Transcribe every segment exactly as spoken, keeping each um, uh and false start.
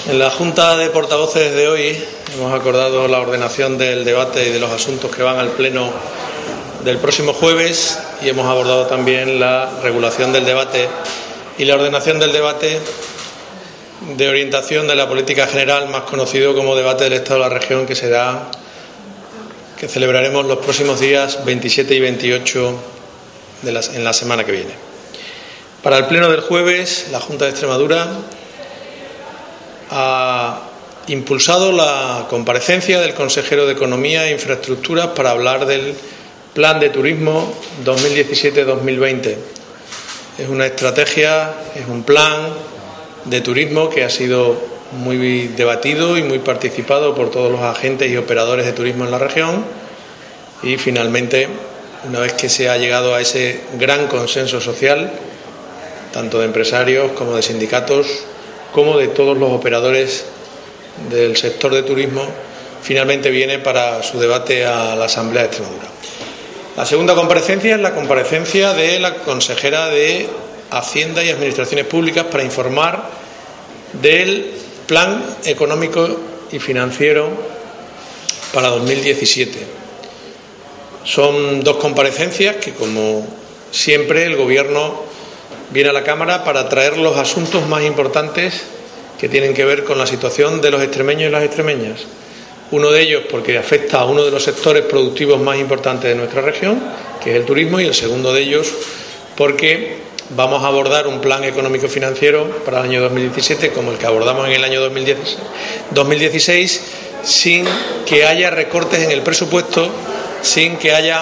En la Junta de Portavoces de hoy hemos acordado la ordenación del debate y de los asuntos que van al Pleno del próximo jueves y hemos abordado también la regulación del debate y la ordenación del debate de orientación de la política general, más conocido como debate del Estado de la región, que será que celebraremos los próximos días veintisiete y veintiocho de la, en la semana que viene. Para el Pleno del jueves, la Junta de Extremadura ha impulsado la comparecencia del consejero de Economía e Infraestructuras para hablar del Plan de Turismo dos mil diecisiete dos mil veinte. Es una estrategia, es un plan de turismo que ha sido muy debatido y muy participado por todos los agentes y operadores de turismo en la región y finalmente, una vez que se ha llegado a ese gran consenso social, tanto de empresarios como de sindicatos, como de todos los operadores del sector de turismo, finalmente viene para su debate a la Asamblea de Extremadura. La segunda comparecencia es la comparecencia de la consejera de Hacienda y Administraciones Públicas para informar del Plan Económico y Financiero para dos mil diecisiete. Son dos comparecencias que, como siempre, el Gobierno viene a la Cámara para traer los asuntos más importantes que tienen que ver con la situación de los extremeños y las extremeñas. Uno de ellos porque afecta a uno de los sectores productivos más importantes de nuestra región, que es el turismo, y el segundo de ellos porque vamos a abordar un plan económico financiero para el año dos mil diecisiete como el que abordamos en el año dos mil dieciséis, sin que haya recortes en el presupuesto, sin que haya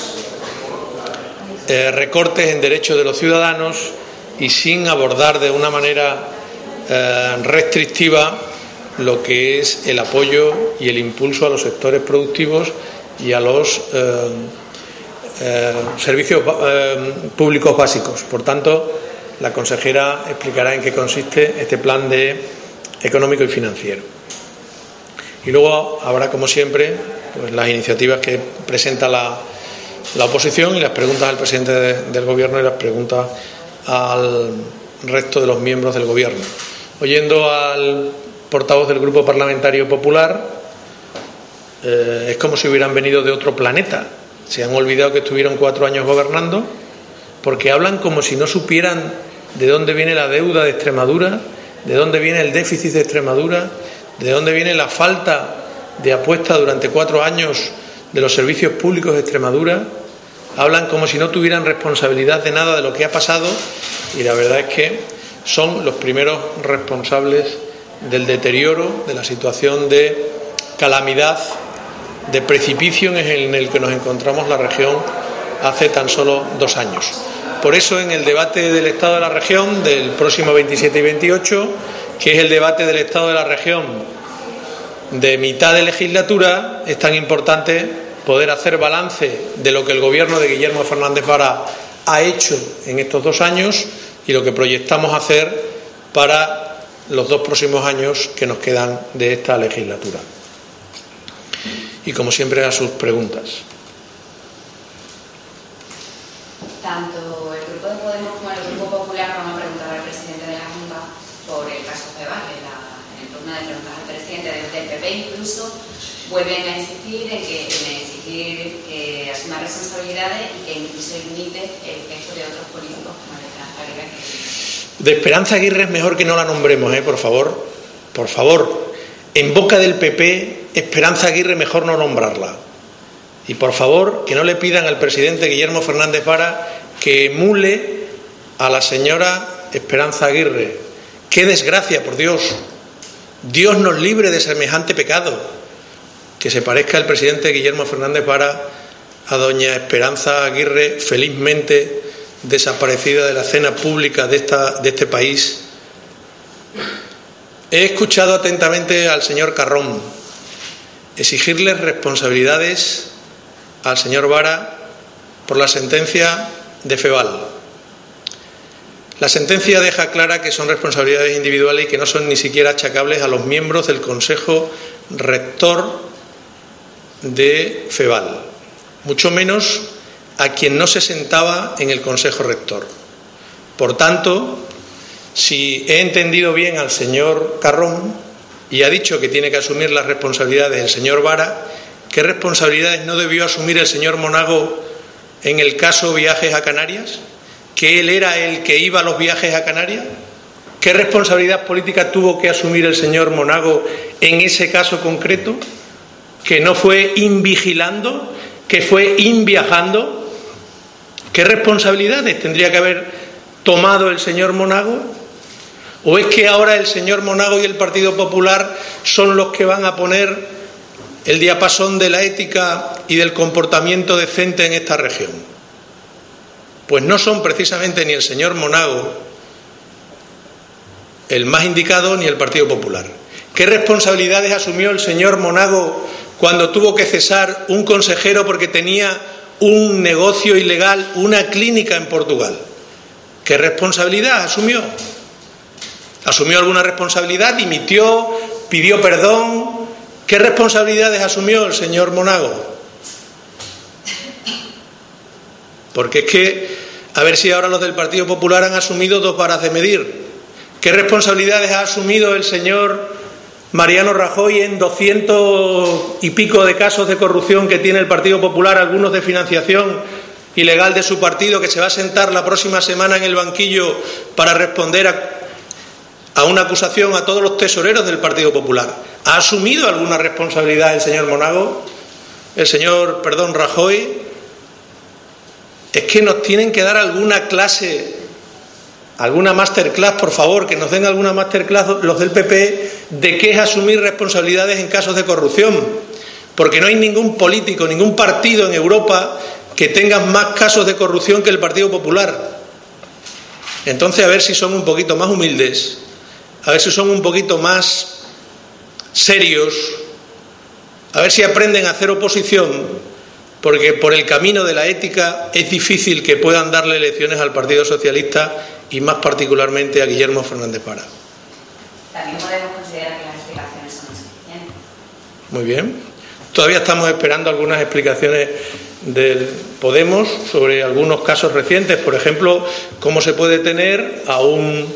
Eh, recortes en derechos de los ciudadanos y sin abordar de una manera eh, restrictiva lo que es el apoyo y el impulso a los sectores productivos y a los eh, eh, servicios eh, públicos básicos. Por tanto, la consejera explicará en qué consiste este plan de económico y financiero. Y luego habrá, como siempre, pues las iniciativas que presenta la la oposición y las preguntas al presidente de, del Gobierno y las preguntas al resto de los miembros del Gobierno. Oyendo al portavoz del Grupo Parlamentario Popular, eh, es como si hubieran venido de otro planeta. Se han olvidado que estuvieron cuatro años gobernando, porque hablan como si no supieran de dónde viene la deuda de Extremadura, de dónde viene el déficit de Extremadura, de dónde viene la falta de apuesta durante cuatro años de los servicios públicos de Extremadura. Hablan como si no tuvieran responsabilidad de nada de lo que ha pasado y la verdad es que son los primeros responsables del deterioro, de la situación de calamidad, de precipicio en el que nos encontramos la región hace tan solo dos años. Por eso, en el debate del Estado de la región del próximo veintisiete y veintiocho, que es el debate del Estado de la región de mitad de legislatura, es tan importante poder hacer balance de lo que el Gobierno de Guillermo Fernández Vara ha hecho en estos dos años y lo que proyectamos hacer para los dos próximos años que nos quedan de esta legislatura. Y como siempre, a sus preguntas. Tanto el Grupo de Podemos como el Grupo Popular van a preguntar al presidente de la Junta por el caso Feval. En, la, en el turno de preguntas al presidente del P P incluso vuelven a insistir en que en exigir que asuma responsabilidades y que incluso limite el efecto de otros políticos como el de Esperanza Aguirre. De Esperanza Aguirre es mejor que no la nombremos, ¿eh? Por favor, por favor. En boca del P P, Esperanza Aguirre mejor no nombrarla. Y por favor, que no le pidan al presidente Guillermo Fernández Vara que emule a la señora Esperanza Aguirre. ¡Qué desgracia, por Dios! Dios nos libre de semejante pecado. Que se parezca el presidente Guillermo Fernández Vara a doña Esperanza Aguirre, felizmente desaparecida de la escena pública de, esta, de este país. He escuchado atentamente al señor Carrón exigirle responsabilidades al señor Vara por la sentencia de Feval. La sentencia deja clara que son responsabilidades individuales y que no son ni siquiera achacables a los miembros del Consejo Rector de Feval, mucho menos a quien no se sentaba en el Consejo Rector. Por tanto, si he entendido bien al señor Carrón, y ha dicho que tiene que asumir las responsabilidades el señor Vara, ¿qué responsabilidades no debió asumir el señor Monago en el caso viajes a Canarias? ¿Que él era el que iba a los viajes a Canarias? ¿Qué responsabilidad política tuvo que asumir el señor Monago en ese caso concreto? ¿Que no fue invigilando? ¿Que fue inviajando? ¿Qué responsabilidades tendría que haber tomado el señor Monago? ¿O es que ahora el señor Monago y el Partido Popular son los que van a poner el diapasón de la ética y del comportamiento decente en esta región? Pues no son precisamente ni el señor Monago el más indicado ni el Partido Popular. ¿Qué responsabilidades asumió el señor Monago cuando tuvo que cesar un consejero porque tenía un negocio ilegal, una clínica en Portugal? ¿Qué responsabilidad asumió? ¿Asumió alguna responsabilidad? ¿Dimitió? ¿Pidió perdón? ¿Qué responsabilidades asumió el señor Monago? Porque es que, a ver si ahora los del Partido Popular han asumido dos varas de medir. ¿Qué responsabilidades ha asumido el señor Mariano Rajoy en doscientos y pico de casos de corrupción que tiene el Partido Popular, algunos de financiación ilegal de su partido, que se va a sentar la próxima semana en el banquillo para responder a, a una acusación a todos los tesoreros del Partido Popular? ¿Ha asumido alguna responsabilidad el señor Monago? El señor, perdón, Rajoy. Es que nos tienen que dar alguna clase, alguna masterclass, por favor, que nos den alguna masterclass los del P P de qué es asumir responsabilidades en casos de corrupción, porque no hay ningún político, ningún partido en Europa que tenga más casos de corrupción que el Partido Popular. Entonces, a ver si son un poquito más humildes, a ver si son un poquito más serios, a ver si aprenden a hacer oposición, porque por el camino de la ética es difícil que puedan darle lecciones al Partido Socialista y más particularmente a Guillermo Fernández Vara. También podemos considerar que las explicaciones son insuficientes. Muy bien. Todavía estamos esperando algunas explicaciones del Podemos sobre algunos casos recientes. Por ejemplo, cómo se puede tener a un,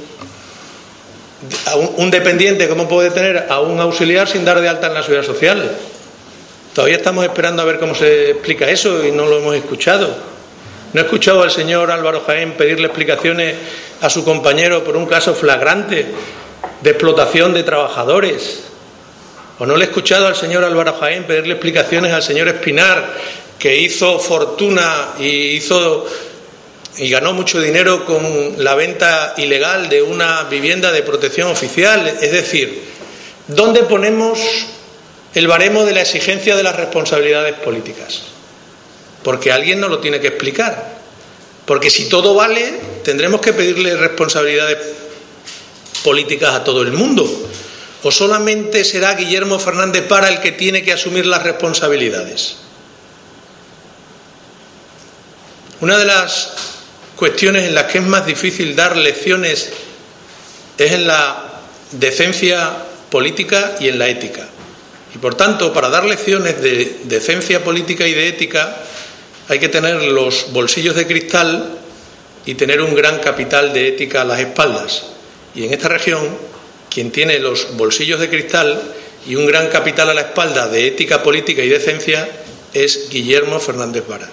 a un, un dependiente, cómo puede tener a un auxiliar sin dar de alta en la Seguridad Social. Todavía estamos esperando a ver cómo se explica eso y no lo hemos escuchado. No he escuchado al señor Álvaro Jaén pedirle explicaciones a su compañero por un caso flagrante de explotación de trabajadores. O no le he escuchado al señor Álvaro Jaén pedirle explicaciones al señor Espinar, que hizo fortuna y hizo y ganó mucho dinero con la venta ilegal de una vivienda de protección oficial. Es decir, ¿dónde ponemos el baremo de la exigencia de las responsabilidades políticas? Porque alguien nos lo tiene que explicar. Porque si todo vale, tendremos que pedirle responsabilidades políticas a todo el mundo. ¿O solamente será Guillermo Fernández Vara el que tiene que asumir las responsabilidades? Una de las cuestiones en las que es más difícil dar lecciones es en la decencia política y en la ética. Y por tanto, para dar lecciones de decencia política y de ética hay que tener los bolsillos de cristal y tener un gran capital de ética a las espaldas. Y en esta región, quien tiene los bolsillos de cristal y un gran capital a la espalda de ética política y decencia es Guillermo Fernández Vara.